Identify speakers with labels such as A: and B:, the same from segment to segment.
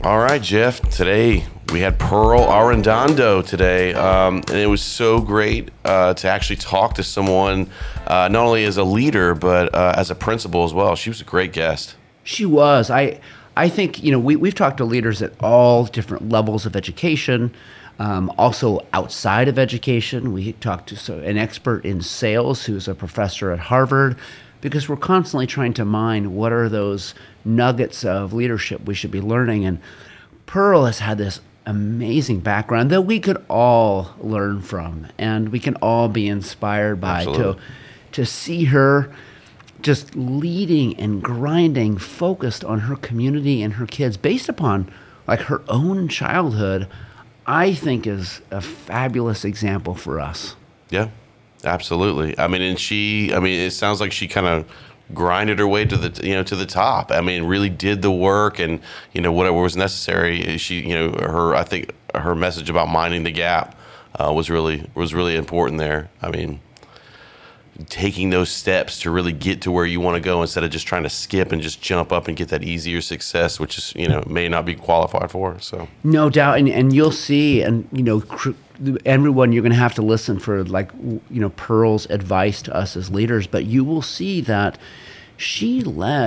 A: All right, Jeff. Today we had Pearl Arredondo today, and it was so great to actually talk to someone not only as a leader but as a principal as well. She was a great guest.
B: She was. I think, we've talked to leaders at all different levels of education, also outside of education. We talked to an expert in sales who's a professor at Harvard, because we're constantly trying to mine what are those nuggets of leadership we should be learning. And Pearl has had this amazing background that we could all learn from, and we can all be inspired by to see her just leading and grinding, focused on her community and her kids based upon like her own childhood. I think is a fabulous example for us.
A: Yeah, absolutely. It sounds like she kind of grinded her way to the top. Really did the work, and whatever was necessary. I think her message about minding the gap was really important there. Taking those steps to really get to where you want to go instead of just trying to skip and just jump up and get that easier success, which is may not be qualified for. So
B: no doubt, and you'll see, and everyone, you're going to have to listen for Pearl's advice to us as leaders, but you will see that she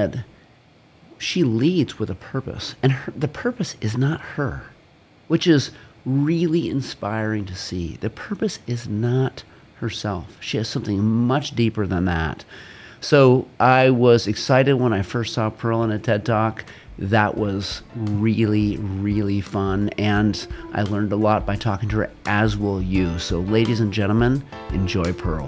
B: leads with a purpose, and the purpose is not her, which is really inspiring to see. The purpose is not herself. She has something much deeper than that. So I was excited when I first saw Pearl in a TED Talk. That was really, really fun, and I learned a lot by talking to her, as will you. So ladies and gentlemen, enjoy Pearl.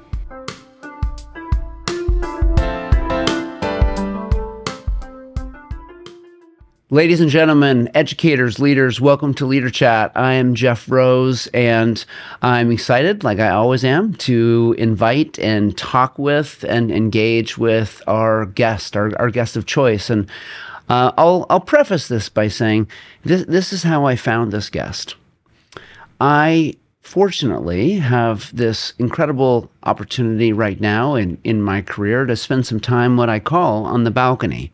B: Ladies and gentlemen, educators, leaders, welcome to Leader Chat. I am Jeff Rose, and I'm excited, like I always am, to invite and talk with and engage with our guest, our guest of choice. And I'll preface this by saying this is how I found this guest. I fortunately have this incredible opportunity right now in my career to spend some time, what I call, on the balcony.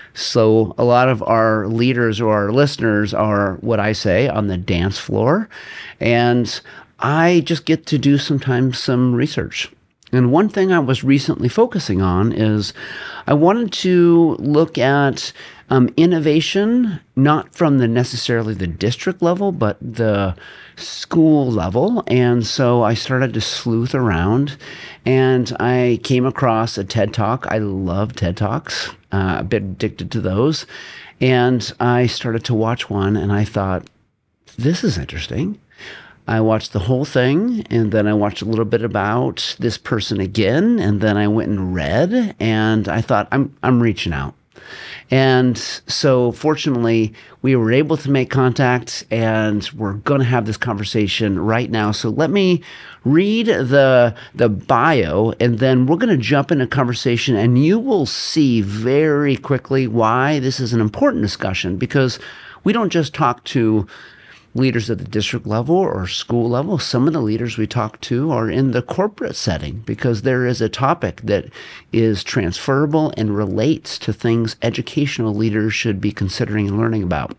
B: So a lot of our leaders or our listeners are, what I say, on the dance floor. And I just get to do sometimes some research. And one thing I was recently focusing on is I wanted to look at innovation, not from necessarily the district level, but the school level. And so I started to sleuth around, and I came across a TED Talk. I love TED Talks, a bit addicted to those. And I started to watch one, and I thought, this is interesting. I watched the whole thing, and then I watched a little bit about this person again, and then I went and read, and I thought, I'm reaching out. And so fortunately, we were able to make contact, and we're going to have this conversation right now. So let me read the bio, and then we're going to jump into conversation, and you will see very quickly why this is an important discussion, because we don't just talk to leaders at the district level or school level. Some of the leaders we talk to are in the corporate setting, because there is a topic that is transferable and relates to things educational leaders should be considering and learning about.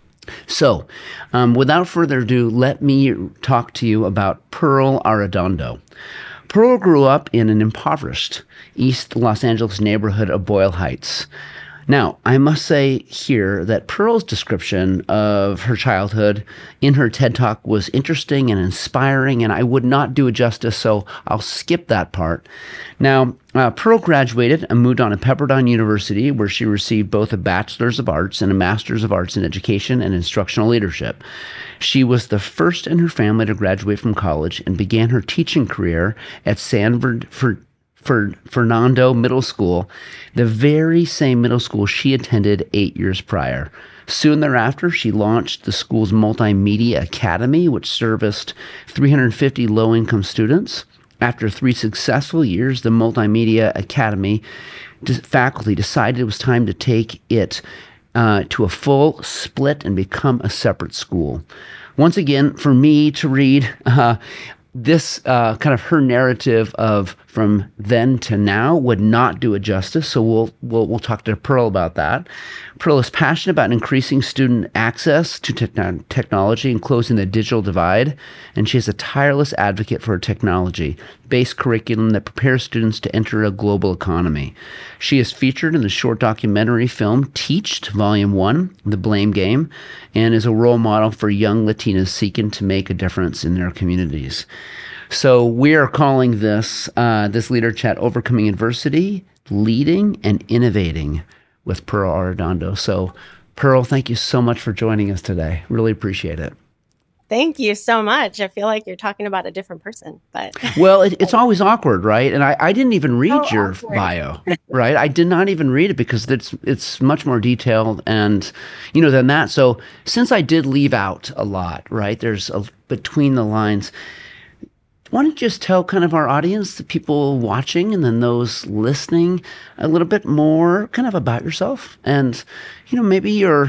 B: So, without further ado, let me talk to you about Pearl Arredondo. Pearl grew up in an impoverished East Los Angeles neighborhood of Boyle Heights. Now, I must say here that Pearl's description of her childhood in her TED Talk was interesting and inspiring, and I would not do it justice, so I'll skip that part. Now, Pearl graduated and moved on to Pepperdine University, where she received both a Bachelor's of Arts and a Master's of Arts in Education and Instructional Leadership. She was the first in her family to graduate from college and began her teaching career at San Fernando Middle School, the very same middle school she attended 8 years prior. Soon thereafter, she launched the school's Multimedia Academy, which serviced 350 low-income students. After 3 successful years, the Multimedia Academy faculty decided it was time to take it to a full split and become a separate school. Once again, for me to read this kind of her narrative of from then to now would not do it justice. So we'll talk to Pearl about that. Pearl is passionate about increasing student access to technology and closing the digital divide, and she is a tireless advocate for a technology-based curriculum that prepares students to enter a global economy. She is featured in the short documentary film Teached, Volume 1, The Blame Game, and is a role model for young Latinas seeking to make a difference in their communities. So we are calling this Leader Chat Overcoming Adversity, Leading and Innovating with Pearl Arredondo. So Pearl, thank you so much for joining us today. Really appreciate it.
C: Thank you so much. I feel like you're talking about a different person, but
B: well, it's always awkward, right? And I didn't even read your bio, right? I did not even read it because it's much more detailed and than that. So since I did leave out a lot, right? There's between the lines. Why don't you just tell kind of our audience, the people watching and then those listening, a little bit more kind of about yourself and, maybe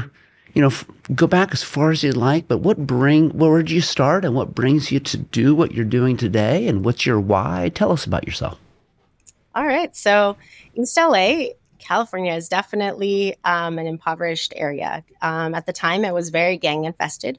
B: go back as far as you'd like, but where did you start and what brings you to do what you're doing today and what's your why? Tell us about yourself.
C: All right. So East LA, California is definitely an impoverished area. At the time, it was very gang infested.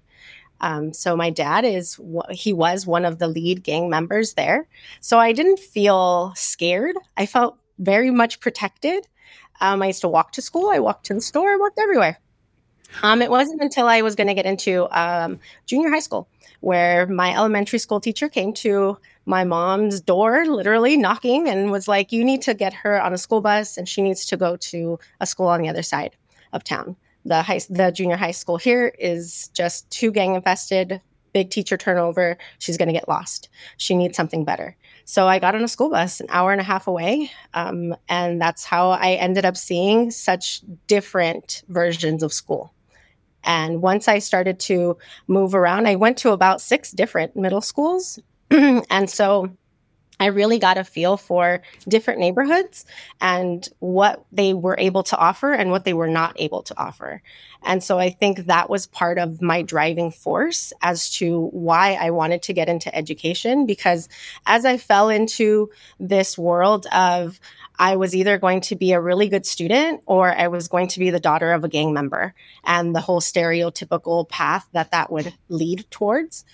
C: So my dad he was one of the lead gang members there. So I didn't feel scared. I felt very much protected. I used to walk to school. I walked to the store. I walked everywhere. It wasn't until I was going to get into junior high school where my elementary school teacher came to my mom's door, literally knocking, and was like, you need to get her on a school bus and she needs to go to a school on the other side of town. The junior high school here is just too gang infested, big teacher turnover. She's going to get lost. She needs something better. So I got on a school bus an hour and a half away. And that's how I ended up seeing such different versions of school. And once I started to move around, I went to about 6 different middle schools. And so I really got a feel for different neighborhoods and what they were able to offer and what they were not able to offer. And so I think that was part of my driving force as to why I wanted to get into education, because as I fell into this world of I was either going to be a really good student or I was going to be the daughter of a gang member and the whole stereotypical path that would lead towards,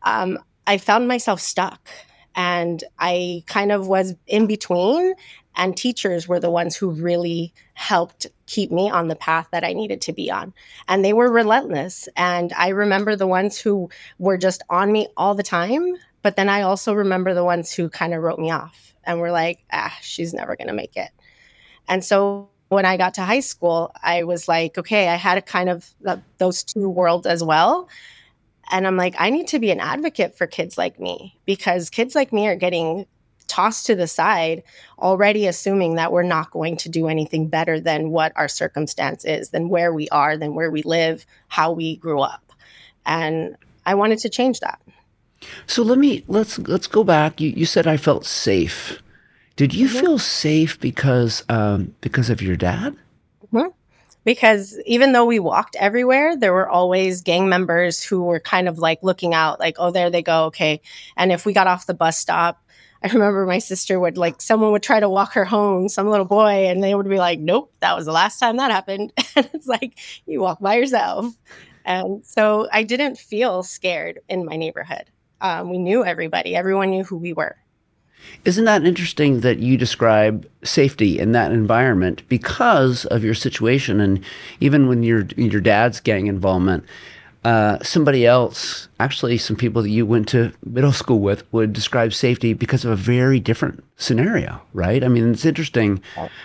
C: I found myself stuck. And I kind of was in between, and teachers were the ones who really helped keep me on the path that I needed to be on. And they were relentless. And I remember the ones who were just on me all the time. But then I also remember the ones who kind of wrote me off and were like, she's never going to make it. And so when I got to high school, I was like, okay, I had a kind of those two worlds as well. And I'm like, I need to be an advocate for kids like me, because kids like me are getting tossed to the side, already assuming that we're not going to do anything better than what our circumstance is, than where we are, than where we live, how we grew up. And I wanted to change that.
B: So let's go back. You said I felt safe. Did you feel safe because of your dad?
C: Mm-hmm. Because even though we walked everywhere, there were always gang members who were kind of like looking out, like, oh, there they go. Okay. And if we got off the bus stop, I remember my sister someone would try to walk her home, some little boy, and they would be like, nope, that was the last time that happened. And it's like, you walk by yourself. And so I didn't feel scared in my neighborhood. We knew everybody. Everyone knew who we were.
B: Isn't that interesting that you describe safety in that environment because of your situation? And even when your dad's gang involvement, somebody else, actually some people that you went to middle school with, would describe safety because of a very different scenario, right? I mean, it's interesting.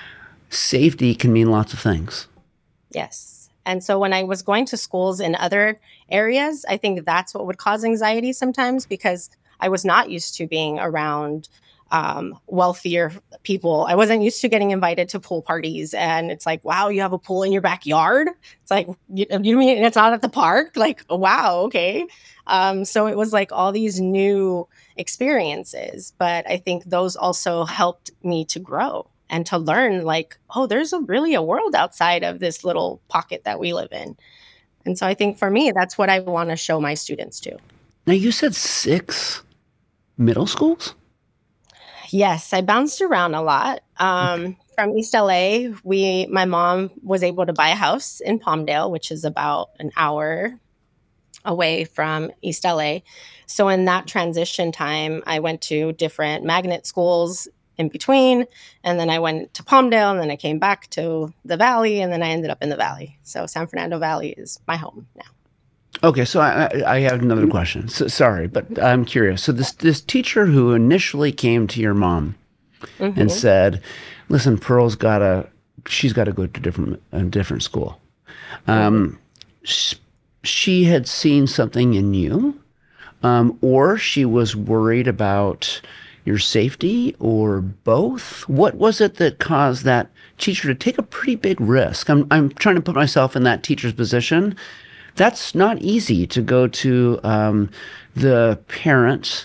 B: Safety can mean lots of things.
C: Yes. And so when I was going to schools in other areas, I think that's what would cause anxiety sometimes, because I was not used to being around wealthier people. I wasn't used to getting invited to pool parties. And it's like, wow, you have a pool in your backyard? It's like, you mean it's not at the park? Like, wow, okay. So it was like all these new experiences. But I think those also helped me to grow and to learn, like, oh, there's really a world outside of this little pocket that we live in. And so I think for me, that's what I want to show my students too.
B: Now, you said 6 middle schools?
C: Yes, I bounced around a lot. From East LA, my mom was able to buy a house in Palmdale, which is about an hour away from East LA. So in that transition time, I went to different magnet schools in between, and then I went to Palmdale, and then I came back to the Valley, and then I ended up in the Valley. So San Fernando Valley is my home now.
B: Okay, so I have another question. So, sorry, but I'm curious. So this teacher who initially came to your mom and
C: Hmm.
B: said, "Listen, she's got to go to a different school."
C: Hmm.
B: sh- she had seen something in you, or she was worried about your safety, or both. What was it that caused that teacher to take a pretty big risk? I'm trying to put myself in that teacher's position. That's not easy to go to the parents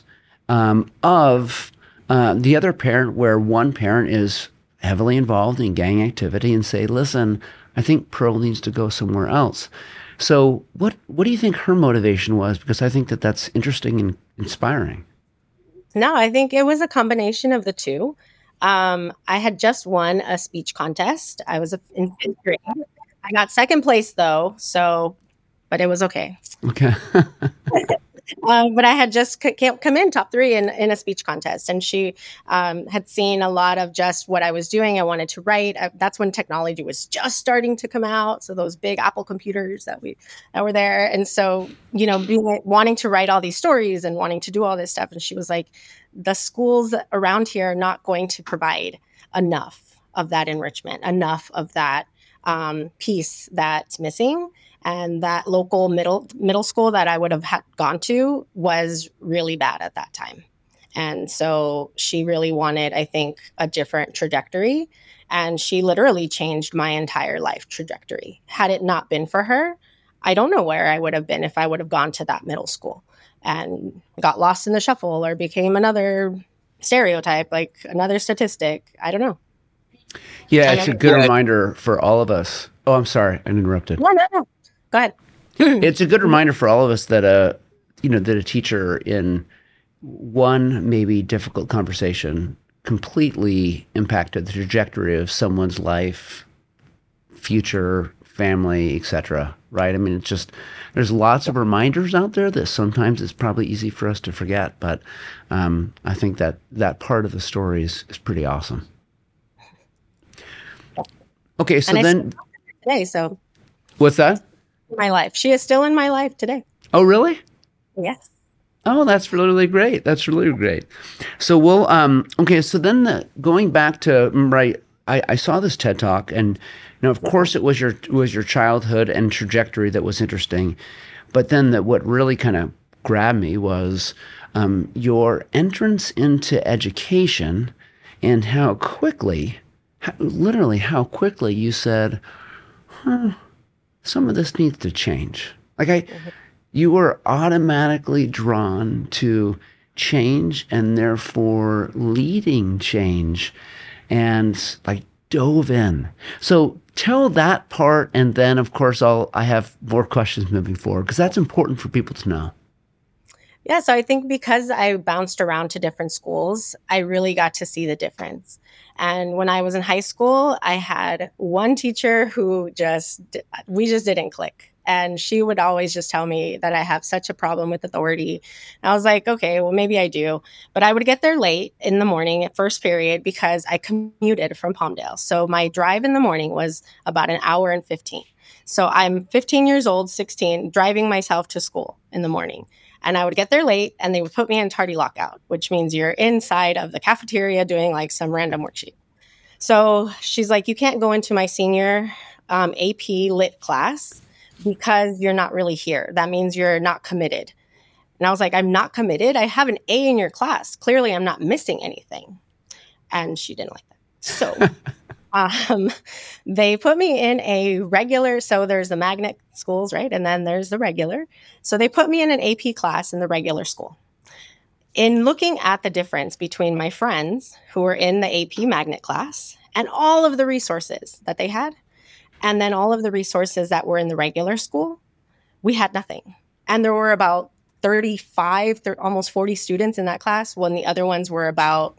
B: of the other parent, where one parent is heavily involved in gang activity, and say, "Listen, I think Pearl needs to go somewhere else." So, what do you think her motivation was? Because I think that that's interesting and inspiring.
C: No, I think it was a combination of the two. I had just won a speech contest. I was in fifth grade. I got second place though, so but it was okay.
B: Okay.
C: But I had just come in top three in a speech contest, and she had seen a lot of just what I was doing. I wanted to write. That's when technology was just starting to come out, so those big Apple computers that were there, and so wanting to write all these stories and wanting to do all this stuff. And she was like, "The schools around here are not going to provide enough of that enrichment, enough of that piece that's missing." And that local middle school that I would have gone to was really bad at that time. And so she really wanted, I think, a different trajectory. And she literally changed my entire life trajectory. Had it not been for her, I don't know where I would have been if I would have gone to that middle school and got lost in the shuffle or became another stereotype, like another statistic. I don't know.
B: Yeah,
C: I
B: it's a
C: never.
B: good reminder for all of us. Oh, I'm sorry, I interrupted.
C: No, no, no. Go ahead.
B: It's a good reminder for all of us that that a teacher in one maybe difficult conversation completely impacted the trajectory of someone's life, future, family, etc. Right? I mean, it's just there's lots of reminders out there that sometimes it's probably easy for us to forget, but I think that part of the story is pretty awesome. Okay, so
C: And I still
B: then
C: today, so
B: what's that?
C: my life. She is still in my life today.
B: Oh, really?
C: Yes.
B: Oh, that's really great. That's really great. So we'll okay. So then going back to right, I saw this TED talk, and of course it was your childhood and trajectory that was interesting, but then what really kind of grabbed me was your entrance into education, and literally how quickly you said, some of this needs to change. You were automatically drawn to change and therefore leading change, and like dove in. So tell that part, and then of course I have more questions moving forward, because that's important for people to know.
C: Yeah, so I think because I bounced around to different schools, I really got to see the difference. And when I was in high school, I had one teacher who we just didn't click. And she would always just tell me that I have such a problem with authority. And I was like, okay, well, maybe I do. But I would get there late in the morning at first period because I commuted from Palmdale. So my drive in the morning was about an hour and 15. So I'm 15 years old, 16, driving myself to school in the morning. And I would get there late and they would put me in tardy lockout, which means you're inside of the cafeteria doing like some random worksheet. So she's like, you can't go into my senior AP lit class because you're not really here. That means you're not committed. And I was like, I'm not committed. I have an A in your class. Clearly, I'm not missing anything. And she didn't like that. So um, they put me in a regular. So there's the magnet schools, right? And then there's the regular. So they put me in an AP class in the regular school. In looking at the difference between my friends who were in the AP magnet class and all of the resources that they had, and then all of the resources that were in the regular school, we had nothing. And there were about 35, almost 40 students in that class, when the other ones were about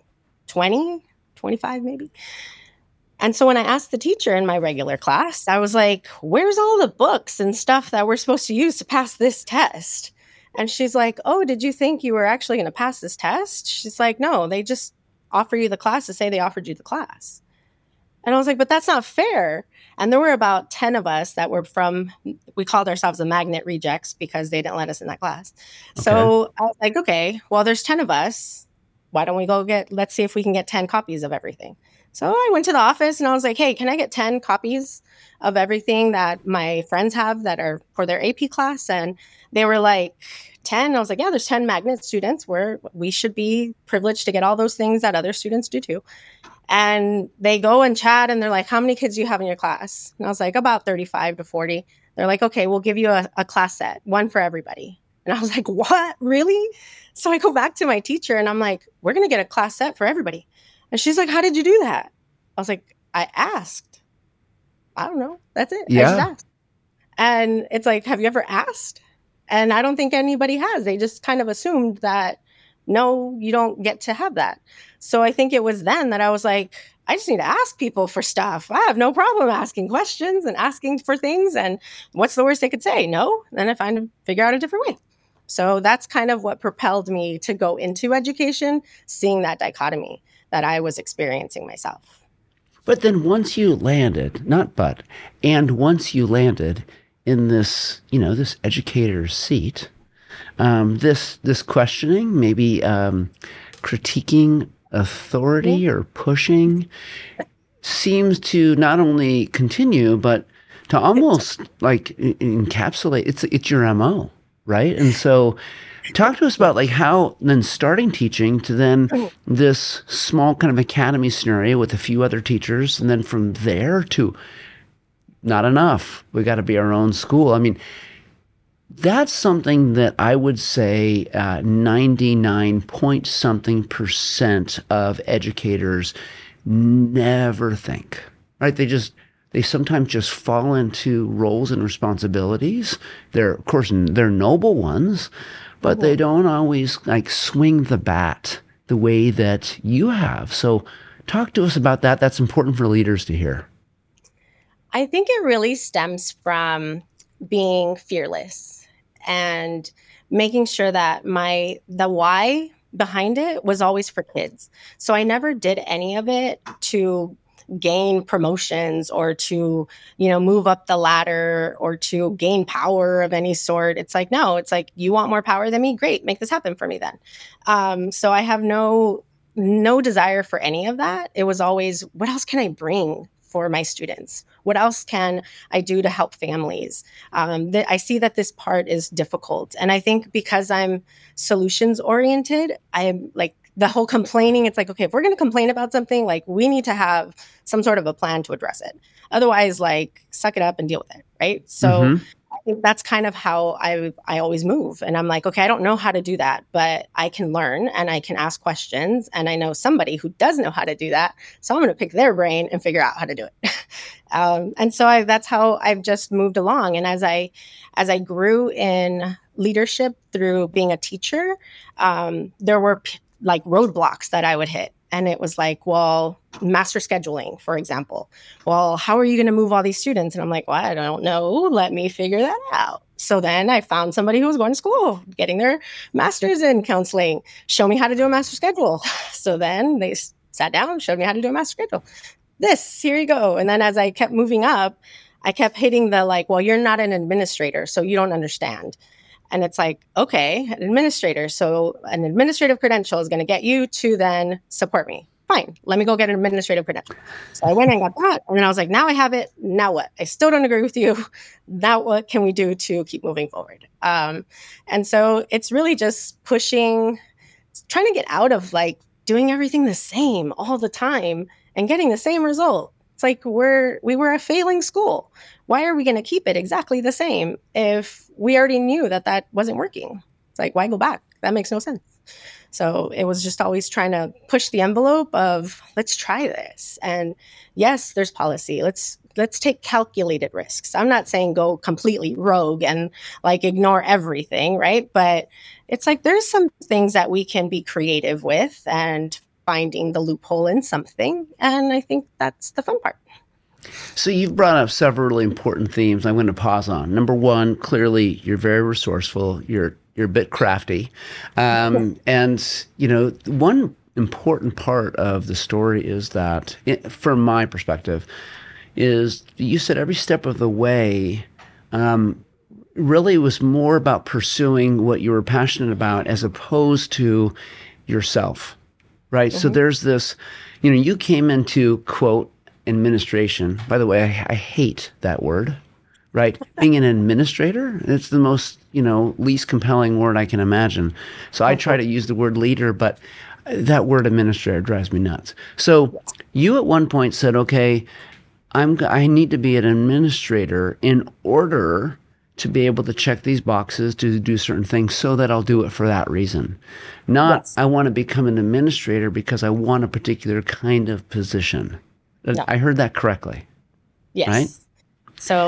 C: 20, 25 maybe. And so when I asked the teacher in my regular class, I was like, where's all the books and stuff that we're supposed to use to pass this test? And she's like, oh, did you think you were actually going to pass this test? She's like, no, they just offer you the class to say they offered you the class. And I was like, but that's not fair. And there were about 10 of us that were we called ourselves the magnet rejects because they didn't let us in that class. So I was like, okay, well, there's 10 of us. Why don't we let's see if we can get 10 copies of everything. So I went to the office and I was like, hey, can I get 10 copies of everything that my friends have that are for their AP class? And they were like, 10. I was like, yeah, there's 10 magnet students where we should be privileged to get all those things that other students do too. And they go and chat and they're like, how many kids do you have in your class? And I was like, about 35 to 40. They're like, okay, we'll give you a class set, one for everybody. And I was like, what? Really? So I go back to my teacher and I'm like, we're going to get a class set for everybody. And she's like, how did you do that? I was like, I asked. I don't know. That's it.
B: Yeah.
C: I just asked. And it's like, have you ever asked? And I don't think anybody has. They just kind of assumed that, no, you don't get to have that. So I think it was then that I was like, I just need to ask people for stuff. I have no problem asking questions and asking for things. And what's the worst they could say? No. Then I figure out a different way. So that's kind of what propelled me to go into education, seeing that dichotomy that I was experiencing myself.
B: But then once you landed, once you landed in this, this educator's seat, this questioning, maybe critiquing authority or pushing, seems to not only continue, but to almost like encapsulate. It's your MO, right? And so, talk to us about like how then starting teaching to then this small kind of academy scenario with a few other teachers, and then from there to not enough. We got to be our own school. I mean, that's something that I would say 99 point something % of educators never think, right? They sometimes just fall into roles and responsibilities. Of course, they're noble ones, but they don't always like swing the bat the way that you have. So talk to us about that. That's important for leaders to hear.
C: I think it really stems from being fearless and making sure that the why behind it was always for kids. So I never did any of it to gain promotions or to, move up the ladder or to gain power of any sort. It's like, no, it's like, you want more power than me? Great. Make this happen for me then. So I have no desire for any of that. It was always, what else can I bring for my students? What else can I do to help families? I see that this part is difficult. And I think because I'm solutions oriented, I'm like, the whole complaining, it's like, okay, if we're going to complain about something, like we need to have some sort of a plan to address it. Otherwise, like suck it up and deal with it. Right. So I think that's kind of how I always move. And I'm like, okay, I don't know how to do that, but I can learn and I can ask questions. And I know somebody who does know how to do that. So I'm going to pick their brain and figure out how to do it. And so that's how I've just moved along. And as I grew in leadership through being a teacher, there were like roadblocks that I would hit. And it was like, well, master scheduling, for example. Well, how are you going to move all these students? And I'm like, well, I don't know. Let me figure that out. So then I found somebody who was going to school, getting their master's in counseling, show me how to do a master schedule. So then they sat down, showed me how to do a master schedule. Here you go. And then as I kept moving up, I kept hitting the like, well, you're not an administrator, so you don't understand. And it's like, okay, an administrator. So an administrative credential is going to get you to then support me. Fine. Let me go get an administrative credential. So I went and got that. And then I was like, now I have it. Now what? I still don't agree with you. Now what can we do to keep moving forward? And so it's really just trying to get out of like doing everything the same all the time and getting the same result. It's like we were a failing school. Why are we going to keep it exactly the same if we already knew that wasn't working? It's like, why go back? That makes no sense. So it was just always trying to push the envelope of let's try this. And yes, there's policy. Let's take calculated risks. I'm not saying go completely rogue and like ignore everything, right? But it's like there's some things that we can be creative with and finding the loophole in something. And I think that's the fun part.
B: So you've brought up several really important themes I'm going to pause on. Number one, clearly you're very resourceful. You're a bit crafty. And, one important part of the story is that, from my perspective, is you said every step of the way really was more about pursuing what you were passionate about as opposed to yourself, right? So there's this, you came into, quote, administration. By the way, I hate that word, right? Being an administrator, it's the most, least compelling word I can imagine. So I try to use the word leader, but that word administrator drives me nuts. So you at one point said, okay, I need to be an administrator in order to be able to check these boxes, to do certain things, so that I'll do it for that reason. Not, I want to become an administrator because I want a particular kind of position. No. I heard that correctly.
C: Yes.
B: Right?
C: So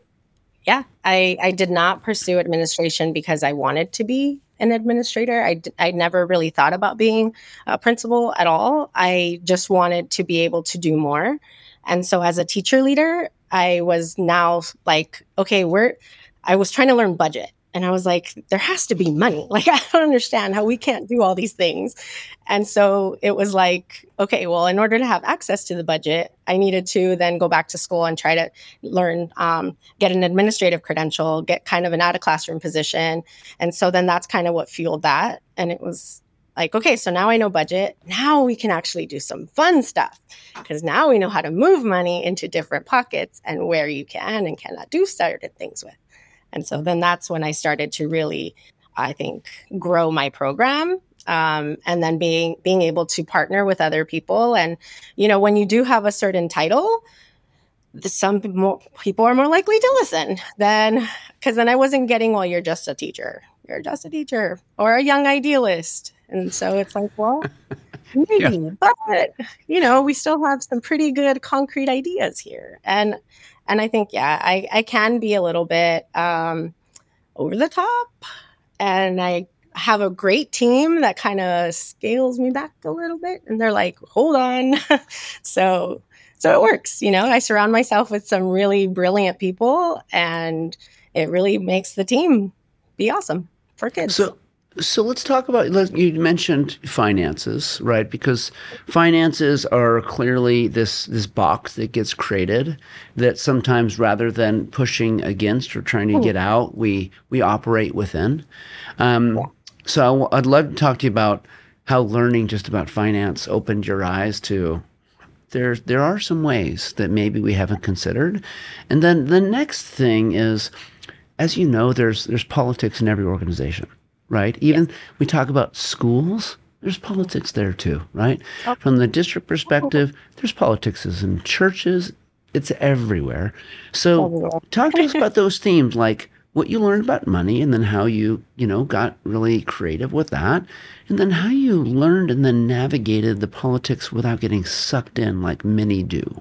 C: I did not pursue administration because I wanted to be an administrator. I never really thought about being a principal at all. I just wanted to be able to do more. And so as a teacher leader, I was now like, okay, I was trying to learn budget. And I was like, there has to be money. Like, I don't understand how we can't do all these things. And so it was like, okay, well, in order to have access to the budget, I needed to then go back to school and try to learn, get an administrative credential, get kind of an out of classroom position. And so then that's kind of what fueled that. And it was like, okay, so now I know budget. Now we can actually do some fun stuff because now we know how to move money into different pockets and where you can and cannot do certain things with. And so then that's when I started to really, I think, grow my program. And then being able to partner with other people. And, when you do have a certain title, some people are more likely to listen because then I wasn't getting, well, you're just a teacher. You're just a teacher or a young idealist. And so it's like, well, maybe, but, we still have some pretty good concrete ideas here. And I think, I can be a little bit over the top, and I have a great team that kind of scales me back a little bit, and they're like, hold on. So it works. I surround myself with some really brilliant people, and it really makes the team be awesome for kids.
B: So let's talk about, you mentioned finances, right? Because finances are clearly this box that gets created that sometimes rather than pushing against or trying to get out, we operate within. So I'd love to talk to you about how learning just about finance opened your eyes to there are some ways that maybe we haven't considered. And then the next thing is, as you know, there's politics in every organization. Right? Even we talk about schools, there's politics there too, right? From the district perspective, there's politics in churches. It's everywhere. So talk to us about those themes, like what you learned about money and then how you got really creative with that. And then how you learned and then navigated the politics without getting sucked in like many do.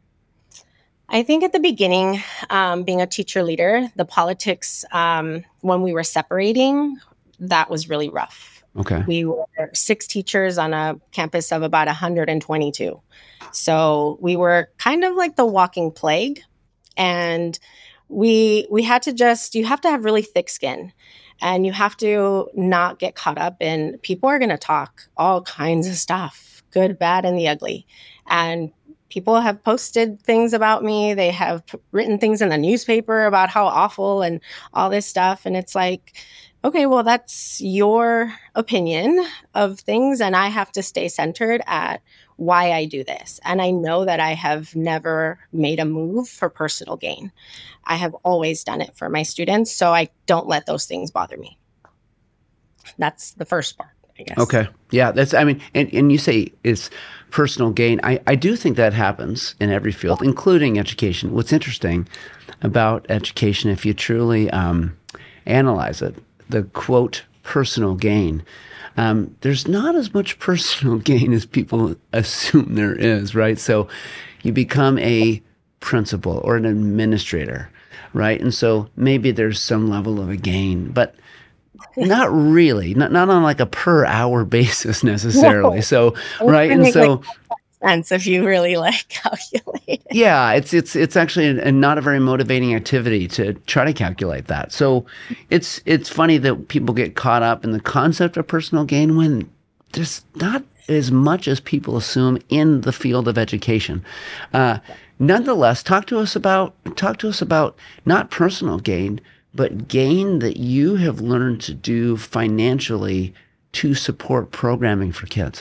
C: I think at the beginning, being a teacher leader, the politics, when we were separating, that was really rough.
B: Okay.
C: We were 6 teachers on a campus of about 122. So we were kind of like the walking plague. And we had to you have to have really thick skin. And you have to not get caught up in, people are going to talk all kinds of stuff, good, bad, and the ugly. And people have posted things about me. They have written things in the newspaper about how awful and all this stuff. And it's like, okay, well, that's your opinion of things, and I have to stay centered at why I do this. And I know that I have never made a move for personal gain. I have always done it for my students, so I don't let those things bother me. That's the first part, I guess.
B: Okay. Yeah, and you say it's personal gain. I do think that happens in every field, including education. What's interesting about education, if you truly analyze it, the quote personal gain, there's not as much personal gain as people assume there is, right? So you become a principal or an administrator, right? And so maybe there's some level of a gain, but Not really, not on like a per hour basis necessarily.
C: No,
B: So,
C: it
B: right.
C: would
B: And
C: make like
B: so,
C: sense if you really like calculate it.
B: yeah, it's actually not a very motivating activity to try to calculate that. So it's funny that people get caught up in the concept of personal gain when there's not as much as people assume in the field of education. Uh, Nonetheless, talk to us about not personal gain, but gain that you have learned to do financially to support programming for kids.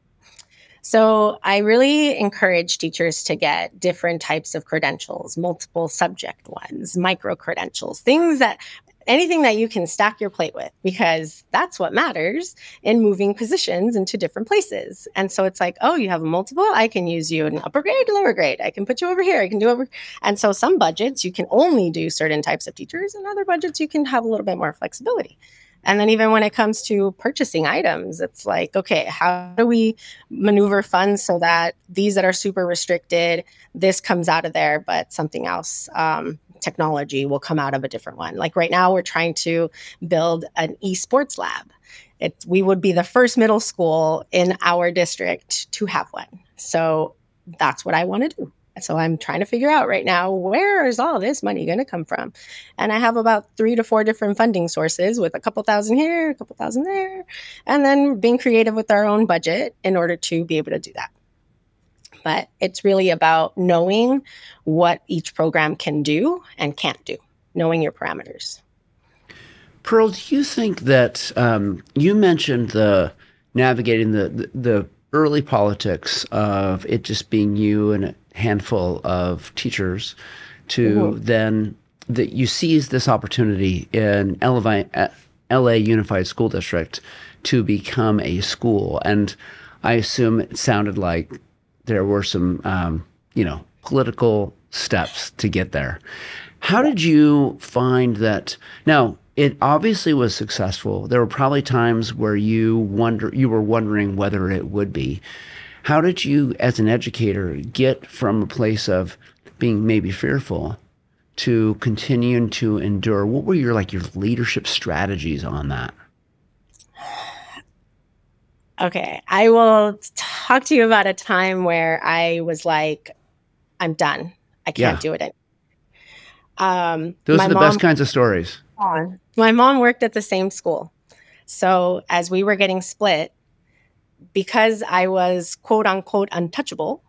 C: So I really encourage teachers to get different types of credentials, multiple subject ones, micro credentials, anything that you can stack your plate with, because that's what matters in moving positions into different places. And so it's like, oh, you have a multiple, I can use you in upper grade, lower grade. I can put you over here. I can do over. And so some budgets you can only do certain types of teachers, and other budgets you can have a little bit more flexibility. And then even when it comes to purchasing items, it's like, okay, how do we maneuver funds so that these that are super restricted, this comes out of there, but something else, technology will come out of a different one. Like right now, we're trying to build an esports lab. We would be the first middle school in our district to have one. So that's what I want to do. So I'm trying to figure out right now, where is all this money going to come from? And I have about 3 to 4 different funding sources, with a couple thousand here, a couple thousand there, and then being creative with our own budget in order to be able to do that. But it's really about knowing what each program can do and can't do, knowing your parameters.
B: Pearl, do you think that you mentioned the navigating the early politics of it just being you and a handful of teachers to then that you seized this opportunity in LA Unified School District to become a school, and I assume it sounded like there were some political steps to get there. How did you find that? Now, it obviously was successful. There were probably times where you were wondering whether it would be. How did you, as an educator, get from a place of being maybe fearful to continuing to endure? What were your leadership strategies on that?
C: Okay, I will talk to you about a time where I was like, I'm done. I can't do it anymore.
B: Those are the best kinds of stories.
C: My mom worked at the same school. So as we were getting split, because I was quote unquote untouchable,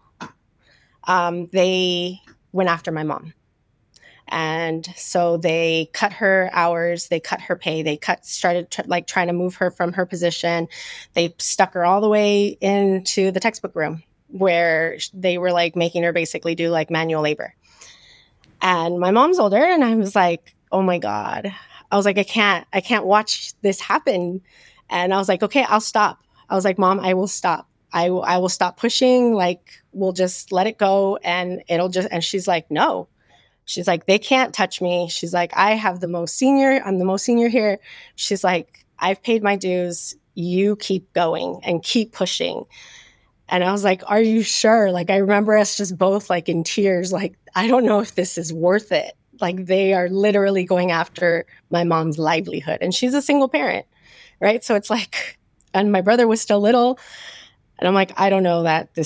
C: they went after my mom. And so they cut her hours, they cut her pay, they started trying to move her from her position. They stuck her all the way into the textbook room, where they were like making her basically do like manual labor. And my mom's older, and I was like, oh my God. I was like, I can't watch this happen. And I was like, okay, I'll stop. I was like, Mom, I will stop. I will stop pushing. Like, we'll just let it go, and and she's like, no. She's like, they can't touch me. She's like, I'm the most senior here. She's like, I've paid my dues. You keep going and keep pushing. And I was like, are you sure? Like, I remember us just both like in tears, like, I don't know if this is worth it. Like, they are literally going after my mom's livelihood, and she's a single parent, right? So it's like, and my brother was still little, and I'm like, I don't know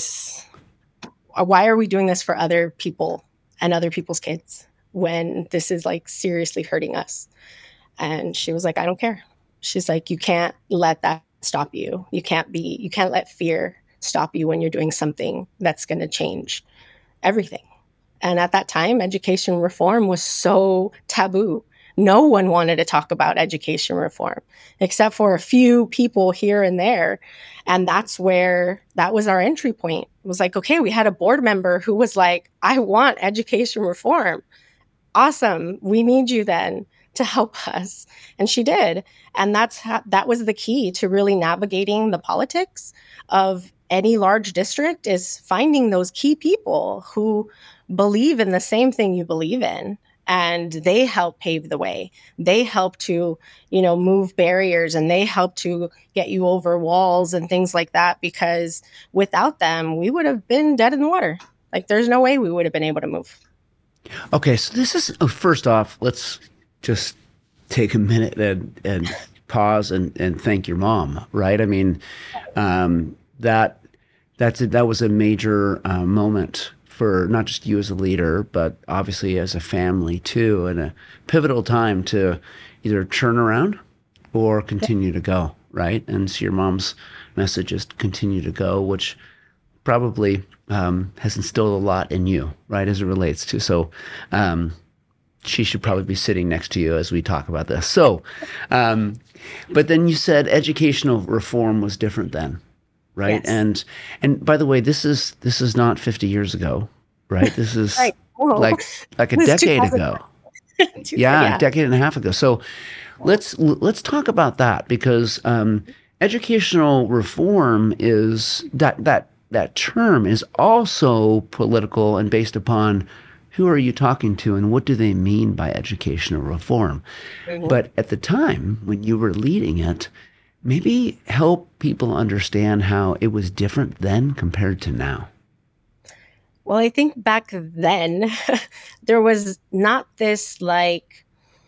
C: why are we doing this for other people and other people's kids when this is like seriously hurting us? And she was like, I don't care. She's like, you can't let that stop you. You can't let fear stop you when you're doing something that's going to change everything. And at that time, education reform was so taboo. No one wanted to talk about education reform except for a few people here and there. And that was our entry point. It was like, okay, we had a board member who was like, I want education reform. Awesome. We need you then to help us. And she did. And that was the key to really navigating the politics of any large district, is finding those key people who believe in the same thing you believe in. And they help pave the way. They help to, move barriers, and they help to get you over walls and things like that, because without them, we would have been dead in the water. Like, there's no way we would have been able to move.
B: Okay, so this is, first off, let's just take a minute and pause and thank your mom, right? I mean, that that was a major moment for not just you as a leader, but obviously as a family too, and a pivotal time to either turn around or continue to go, right? And so your mom's message is continue to go, which probably has instilled a lot in you, right, as it relates to. So she should probably be sitting next to you as we talk about this. So, but then you said educational reform was different then, right?
C: Yes.
B: And by the way, this is not 50 years ago, right? This is
C: Right. Whoa.
B: like a
C: It was
B: decade
C: 2000.
B: ago. Yeah, a decade and a half ago. So let's talk about that, because educational reform is that term is also political and based upon who are you talking to and what do they mean by educational reform.
C: Mhm.
B: But at the time when you were leading it, maybe help people understand how it was different then compared to now.
C: Well, I think back then there was not this like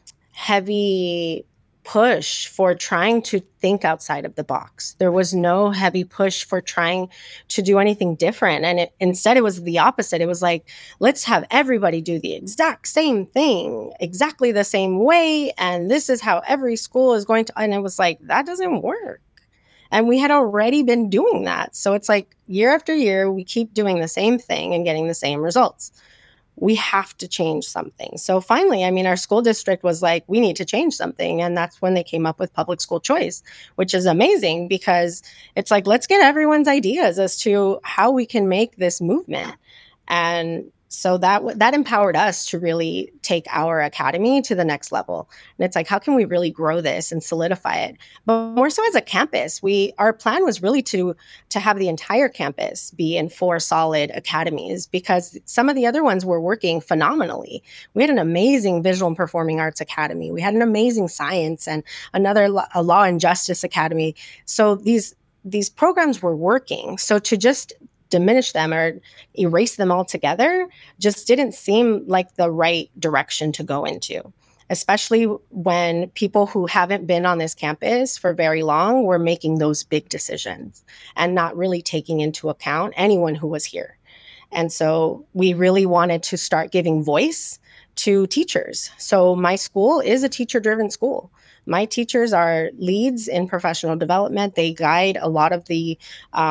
C: heavy push for trying to think outside of the box. There was no heavy push for trying to do anything different. And instead, it was the opposite. It was like, let's have everybody do the exact same thing, exactly the same way. And this is how every school is going to. And it was like, that doesn't work. And we had already been doing that. So it's like year after year, we keep doing the same thing and getting the same results. We have to change something. So finally, I mean, our school district was like, we need to change something. And that's when they came up with public school choice, which is amazing because it's like, let's get everyone's ideas as to how we can make this movement. And so that empowered us to really take our academy to the next level. And it's like, how can we really grow this and solidify it? But more so as a campus, our plan was really to have the entire campus be in 4 solid academies, because some of the other ones were working phenomenally. We had an amazing visual and performing arts academy. We had an amazing science and another a law and justice academy. So these programs were working. So to just diminish them or erase them altogether just didn't seem like the right direction to go into, especially when people who haven't been on this campus for very long were making those big decisions and not really taking into account anyone who was here. And so we really wanted to start giving voice to teachers. So my school is a teacher-driven school. My teachers are leads in professional development. They guide a lot of the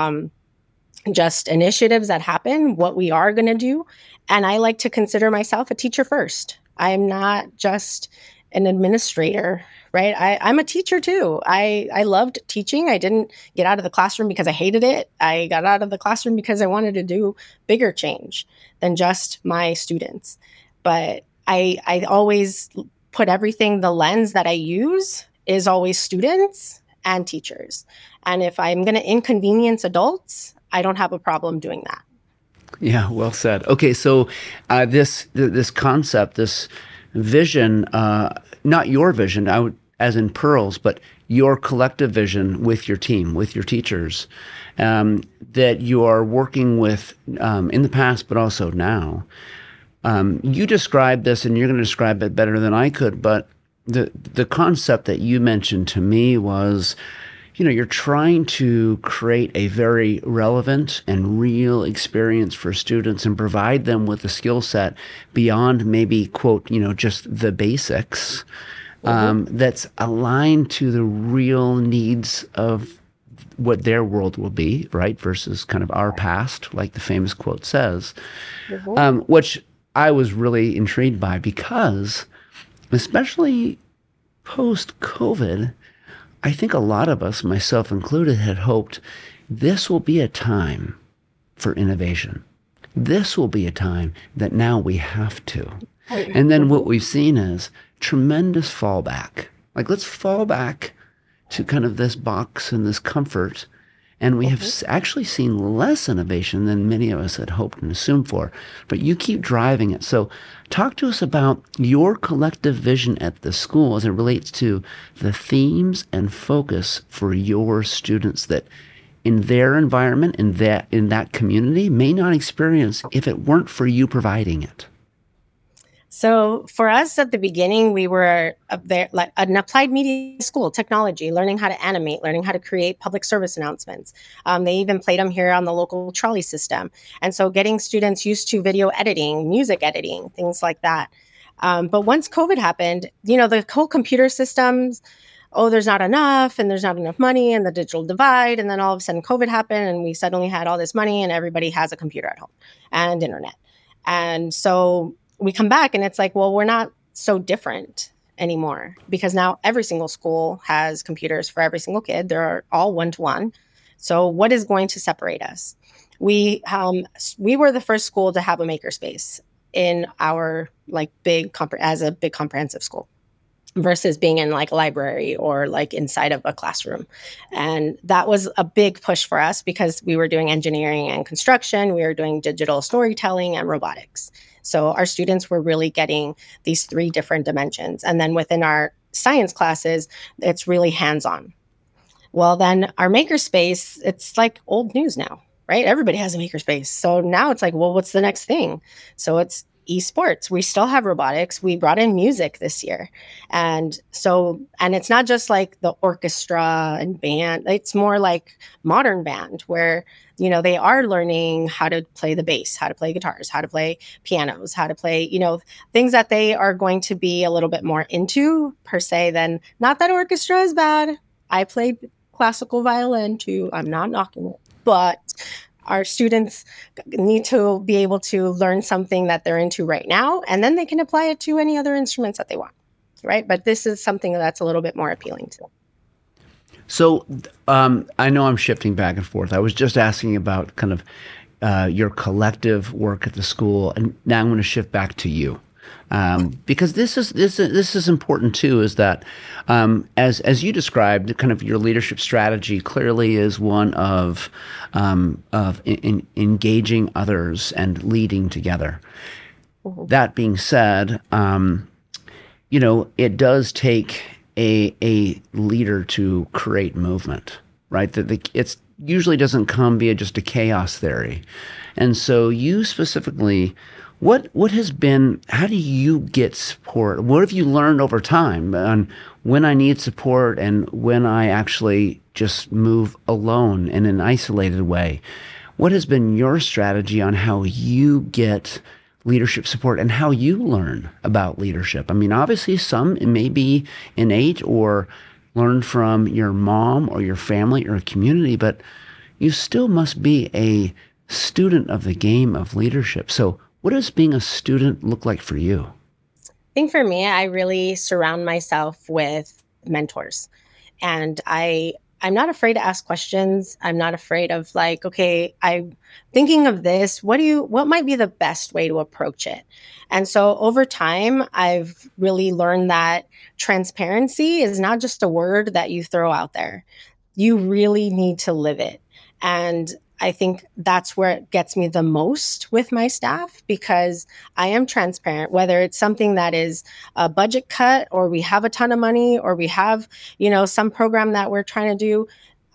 C: just initiatives that happen, what we are going to do. And I like to consider myself a teacher first. I'm not just an administrator, right? I'm a teacher too. I loved teaching. I didn't get out of the classroom because I hated it. I got out of the classroom because I wanted to do bigger change than just my students. But I always put everything, the lens that I use is always students and teachers. And if I'm going to inconvenience adults, I don't have a problem doing that.
B: Yeah, well said. Okay, so this concept, this vision, not your vision, as in Pearls, but your collective vision with your team, with your teachers, that you are working with in the past, but also now. You described this, and you're going to describe it better than I could, but the concept that you mentioned to me was, you're trying to create a very relevant and real experience for students and provide them with a skill set beyond maybe, quote, just the basics, that's aligned to the real needs of what their world will be, right? Versus kind of our past, like the famous quote says, which I was really intrigued by because, especially post-COVID, I think a lot of us, myself included, had hoped this will be a time for innovation. This will be a time that now we have to. And then what we've seen is tremendous fallback. Like, let's fall back to kind of this box and this comfort. And we have actually seen less innovation than many of us had hoped and assumed for. But you keep driving it. So talk to us about your collective vision at the school as it relates to the themes and focus for your students that in their environment, in that community, may not experience if it weren't for you providing it.
C: So for us at the beginning, we were like an applied media school, technology, learning how to animate, learning how to create public service announcements. They even played them here on the local trolley system. And so getting students used to video editing, music editing, things like that. But once COVID happened, the whole computer systems, oh, there's not enough and there's not enough money and the digital divide. And then all of a sudden COVID happened and we suddenly had all this money and everybody has a computer at home and internet. And so we come back and it's like, well, we're not so different anymore because now every single school has computers for every single kid. They're all one-to-one. So what is going to separate us? We were the first school to have a makerspace in our big comprehensive school versus being in like a library or like inside of a classroom. And that was a big push for us because we were doing engineering and construction, we were doing digital storytelling and robotics. So our students were really getting these 3 different dimensions. And then within our science classes, it's really hands-on. Well, then our makerspace, it's like old news now, right? Everybody has a makerspace. So now it's like, well, what's the next thing? So it's esports. We still have robotics. We brought in music this year. And it's not just like the orchestra and band. It's more like modern band where, they are learning how to play the bass, how to play guitars, how to play pianos, how to play, things that they are going to be a little bit more into per se than, not that orchestra is bad. I played classical violin too. I'm not knocking it, but our students need to be able to learn something that they're into right now, and then they can apply it to any other instruments that they want, right? But this is something that's a little bit more appealing to them.
B: So I know I'm shifting back and forth. I was just asking about kind of your collective work at the school, and now I'm going to shift back to you. Because this is important too, is that as you described, kind of your leadership strategy clearly is one of engaging others and leading together. Mm-hmm. That being said, it does take a leader to create movement, right? That it usually doesn't come via just a chaos theory, and so you specifically. What has been, how do you get support? What have you learned over time on when I need support and when I actually just move alone in an isolated way? What has been your strategy on how you get leadership support and how you learn about leadership? I mean, obviously some it may be innate or learned from your mom or your family or a community, but you still must be a student of the game of leadership. So what does being a student look like for you?
C: I think for me, I really surround myself with mentors. And I'm not afraid to ask questions. I'm not afraid of like, okay, I'm thinking of this. What might be the best way to approach it? And so over time, I've really learned that transparency is not just a word that you throw out there. You really need to live it. And I think that's where it gets me the most with my staff because I am transparent, whether it's something that is a budget cut or we have a ton of money or we have, some program that we're trying to do.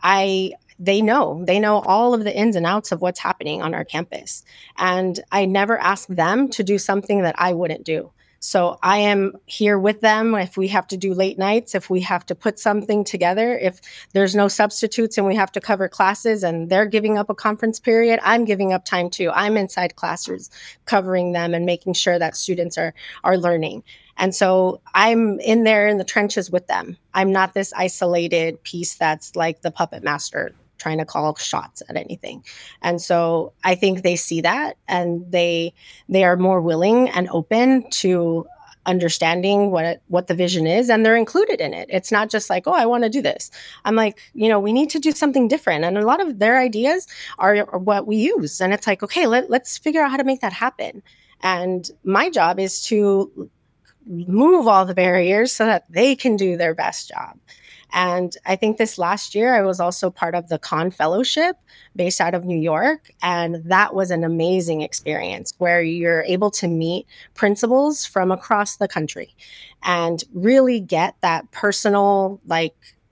C: They know all of the ins and outs of what's happening on our campus. And I never ask them to do something that I wouldn't do. So I am here with them if we have to do late nights, if we have to put something together, if there's no substitutes and we have to cover classes and they're giving up a conference period, I'm giving up time too. I'm inside classrooms covering them and making sure that students are learning. And so I'm in there in the trenches with them. I'm not this isolated piece that's like the puppet master trying to call shots at anything. And so I think they see that and they are more willing and open to understanding what the vision is, and they're included in it. It's not just like, oh, I want to do this. I'm like, we need to do something different. And a lot of their ideas are what we use. And it's like, okay, let's figure out how to make that happen. And my job is to move all the barriers so that they can do their best job. And I think this last year, I was also part of the Kahn Fellowship based out of New York. And that was an amazing experience where you're able to meet principals from across the country and really get that personal,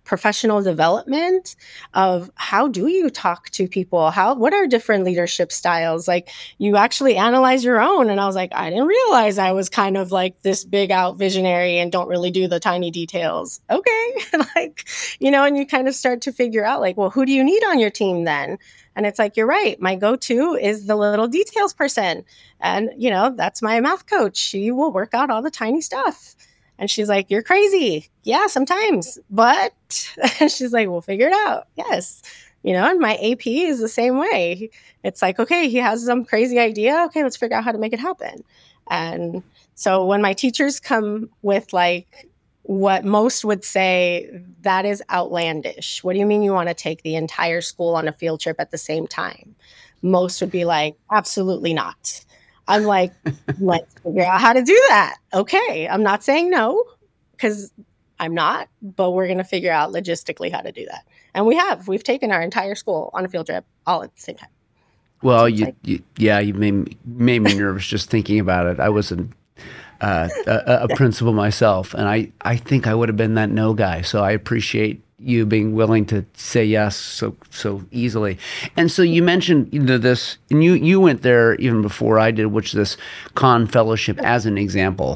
C: professional development of how do you talk to people? What are different leadership styles? Like, you actually analyze your own. And I was like, I didn't realize I was kind of like this big out visionary and don't really do the tiny details. Okay. Like, and you kind of start to figure out like, well, who do you need on your team then? And it's like, you're right. My go-to is the little details person. And, that's my math coach. She will work out all the tiny stuff. And she's like, you're crazy. Yeah, sometimes. But she's like, we'll figure it out. Yes. And my AP is the same way. It's like, okay, he has some crazy idea. Okay, let's figure out how to make it happen. And so when my teachers come with like what most would say, that is outlandish. What do you mean you want to take the entire school on a field trip at the same time? Most would be like, absolutely not. I'm like, let's figure out how to do that. Okay. I'm not saying no, because I'm not, but we're going to figure out logistically how to do that. And we've taken our entire school on a field trip all at the same time.
B: Well, you made me nervous just thinking about it. I was a principal myself, and I think I would have been that no guy. So I appreciate you being willing to say yes so easily. And so you mentioned this, and you went there even before I did, which is this Khan Fellowship as an example.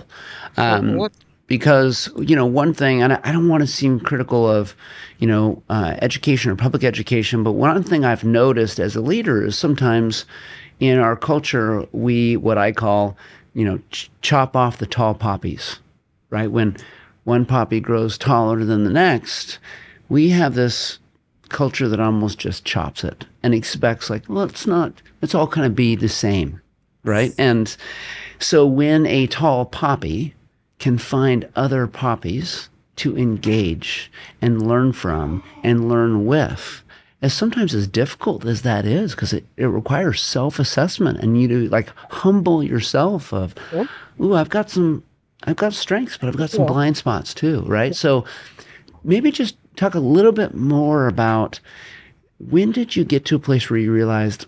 B: Because, one thing, and I don't want to seem critical of, education or public education, but one thing I've noticed as a leader is sometimes in our culture, what I call, chop off the tall poppies, right? When one poppy grows taller than the next, we have this culture that almost just chops it and expects like, well, let's all kind of be the same, right? And so when a tall poppy can find other poppies to engage and learn from and learn with, sometimes as difficult as that is, because it requires self-assessment and you to like humble yourself of, ooh, I've got strengths, but I've got some blind spots too, right? So maybe just talk a little bit more about when did you get to a place where you realized,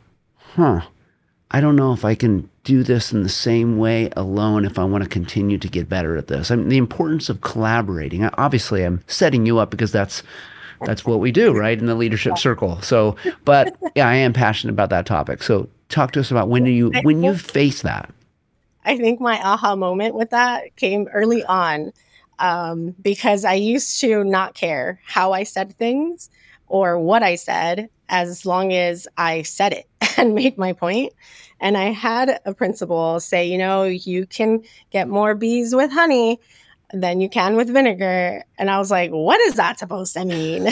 B: I don't know if I can do this in the same way alone if I want to continue to get better at this. I mean, the importance of collaborating. Obviously, I'm setting you up because that's what we do, right, in the leadership circle. So, but yeah, I am passionate about that topic. So talk to us about when you face that.
C: I think my aha moment with that came early on. Because I used to not care how I said things or what I said, as long as I said it and made my point. And I had a principal say, you can get more bees with honey than you can with vinegar. And I was like, what is that supposed to mean?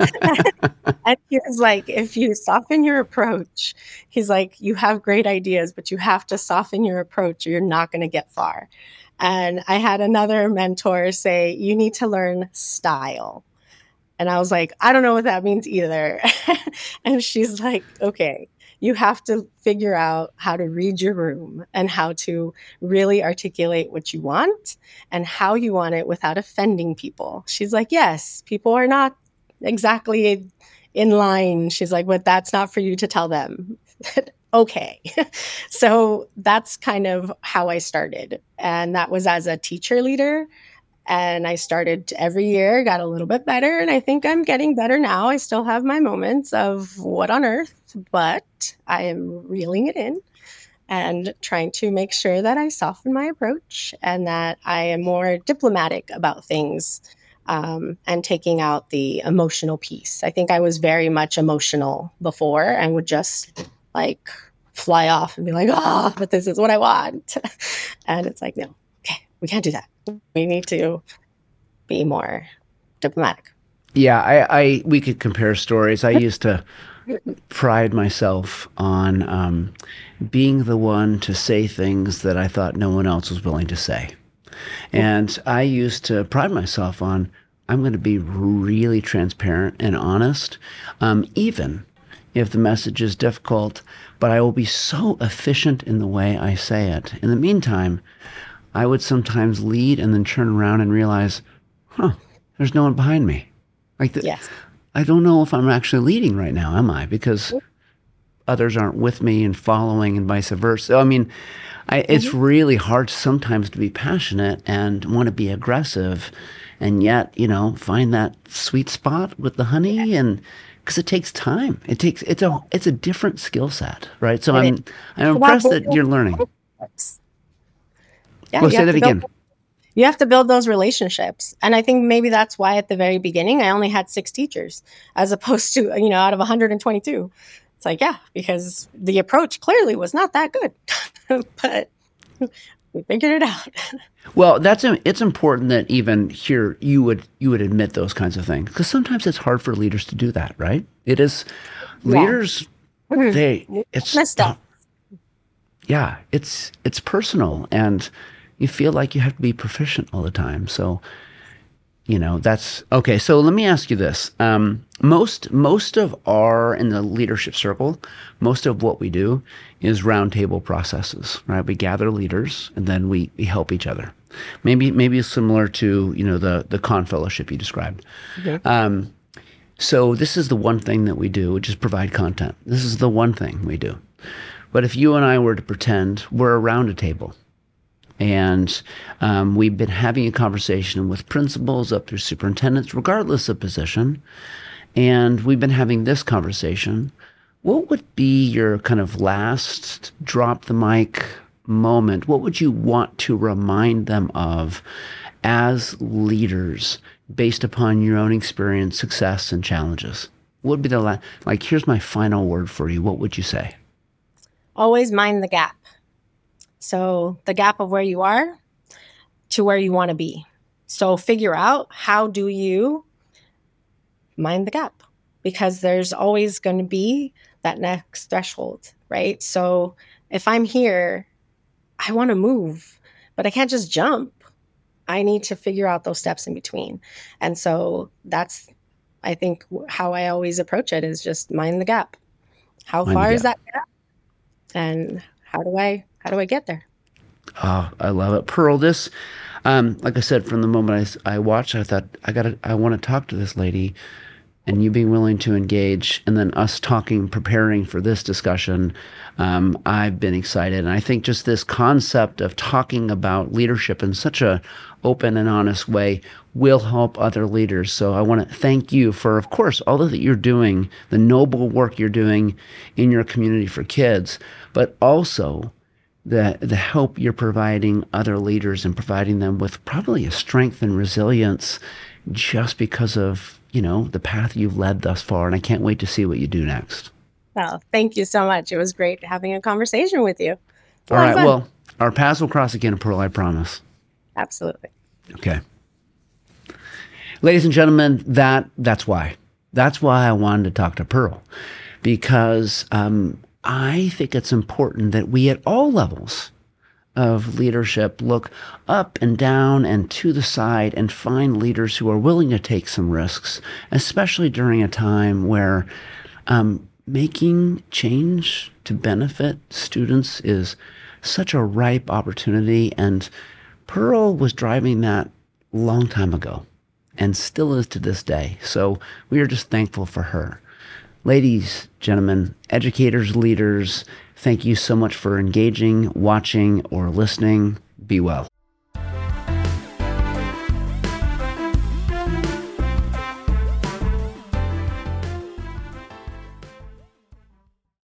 C: And he was like, if you soften your approach, he's like, you have great ideas, but you have to soften your approach or you're not going to get far. And I had another mentor say, you need to learn style. And I was like, I don't know what that means either. And she's like, okay, you have to figure out how to read your room and how to really articulate what you want and how you want it without offending people. She's like, yes, people are not exactly in line. She's like, but that's not for you to tell them. Okay. So that's kind of how I started. And that was as a teacher leader. And I started every year, got a little bit better. And I think I'm getting better now. I still have my moments of what on earth, but I am reeling it in and trying to make sure that I soften my approach and that I am more diplomatic about things and taking out the emotional piece. I think I was very much emotional before and would just like fly off and be like, but this is what I want. And it's like, no, okay, we can't do that. We need to be more diplomatic.
B: Yeah, we could compare stories. I used to pride myself on being the one to say things that I thought no one else was willing to say. And I used to pride myself on, I'm going to be really transparent and honest, even if the message is difficult, but I will be so efficient in the way I say it. In the meantime, I would sometimes lead and then turn around and realize, there's no one behind me.
C: Yes.
B: I don't know if I'm actually leading right now, am I? Because others aren't with me and following and vice versa. I mean, it's really hard sometimes to be passionate and want to be aggressive and yet, find that sweet spot with the honey, and because it takes time. It's a different skill set, right? So I'm impressed that you're learning.
C: Yeah,
B: Go say that again.
C: You have to build those relationships. And I think maybe that's why at the very beginning, I only had 6 teachers as opposed to, out of 122. It's like, yeah, because the approach clearly was not that good, but we figured it out.
B: Well, it's important that even here you would admit those kinds of things, because sometimes it's hard for leaders to do that, right? It is leaders. It's
C: messed up.
B: Yeah, it's personal, and you feel like you have to be proficient all the time. So, that's okay. So let me ask you this. Most of in the leadership circle, most of what we do is roundtable processes, right? We gather leaders and then we help each other. Maybe it's similar to, the Con Fellowship you described. Okay. So this is the one thing that we do, which is provide content. This is the one thing we do. But if you and I were to pretend we're around a table, and we've been having a conversation with principals up through superintendents, regardless of position, and we've been having this conversation, what would be your kind of last drop the mic moment? What would you want to remind them of as leaders based upon your own experience, success, and challenges? What would be the here's my final word for you. What would you say?
C: Always mind the gap. So the gap of where you are to where you want to be. So figure out, how do you mind the gap? Because there's always going to be that next threshold, right? So if I'm here, I want to move, but I can't just jump. I need to figure out those steps in between. And so that's, I think, how I always approach it, is just mind the gap. How far is that gap? And how do I get there?
B: Oh, I love it. Pearl, this, like I said, from the moment I watched, I thought, I want to talk to this lady, and you being willing to engage, and then us talking, preparing for this discussion. I've been excited. And I think just this concept of talking about leadership in such a open and honest way will help other leaders. So I want to thank you for, of course, all that you're doing, the noble work you're doing in your community for kids, but also the help you're providing other leaders and providing them with probably a strength and resilience just because of, the path you've led thus far. And I can't wait to see what you do next.
C: Well, thank you so much. It was great having a conversation with you.
B: All right. Well, our paths will cross again, Pearl, I promise.
C: Absolutely.
B: Okay. Ladies and gentlemen, that's why. That's why I wanted to talk to Pearl, because I think it's important that we at all levels of leadership look up and down and to the side and find leaders who are willing to take some risks, especially during a time where making change to benefit students is such a ripe opportunity. And Pearl was driving that a long time ago and still is to this day. So we are just thankful for her. Ladies, gentlemen, educators, leaders, thank you so much for engaging, watching, or listening. Be well.